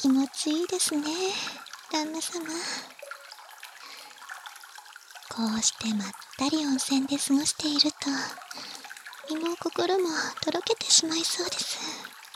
気持ちいいですね、旦那様。こうしてまったり温泉で過ごしていると、身も心もとろけてしまいそうです。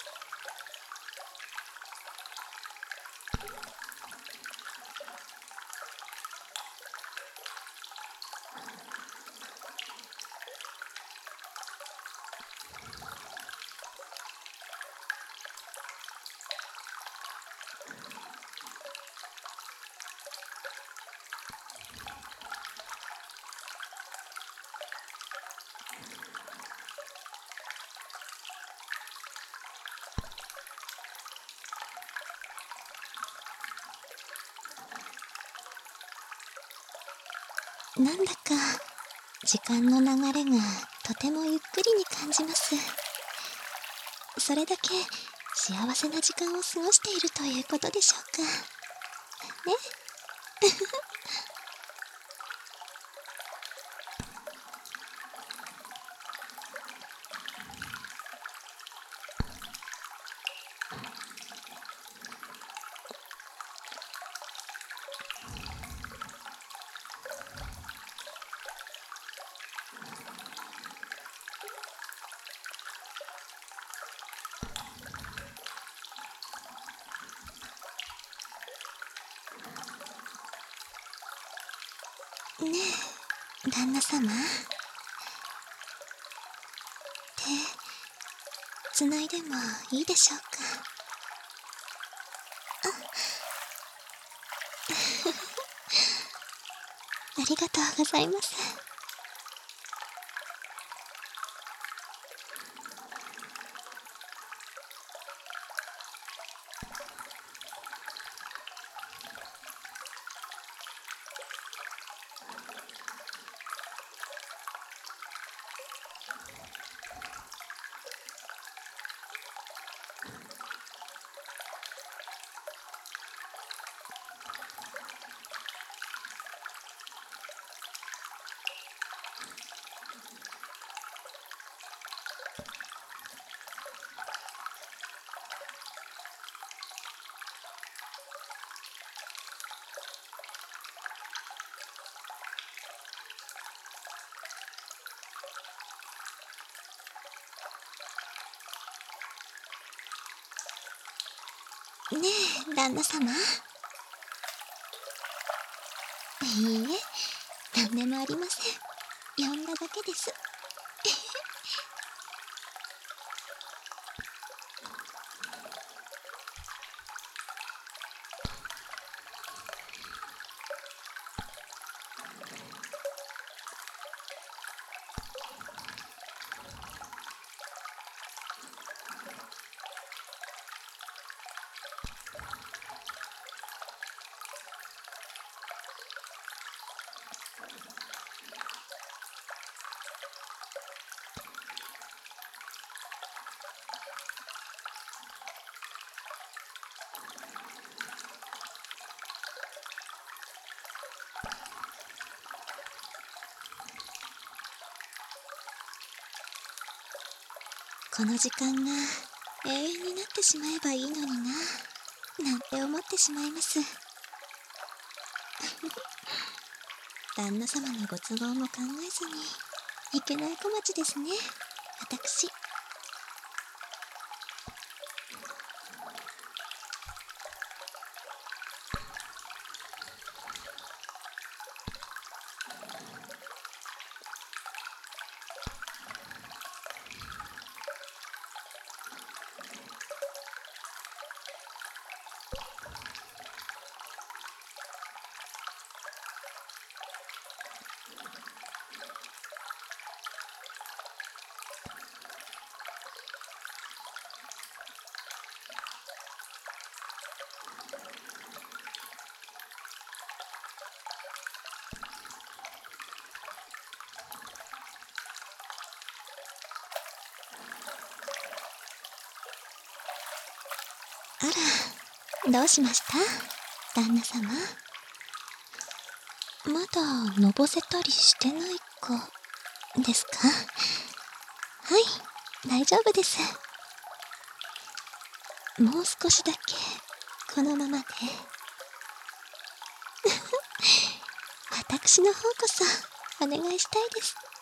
なんだか時間の流れがとてもゆっくりに感じます。それだけ幸せな時間を過ごしているということでしょうかね。ねえ、旦那様。手つないでもいいでしょうか。ありがとうございます。ねえ、旦那様。いいえ、なんでもありません。呼んだだけです。この時間が永遠になってしまえばいいのにな、なんて思ってしまいます。旦那様のご都合も考えずにいけない小町ですね、私。あら、どうしました旦那様。まだのぼせたりしてないかですか。はい、大丈夫です。もう少しだけこのままで私の方こそお願いしたいです。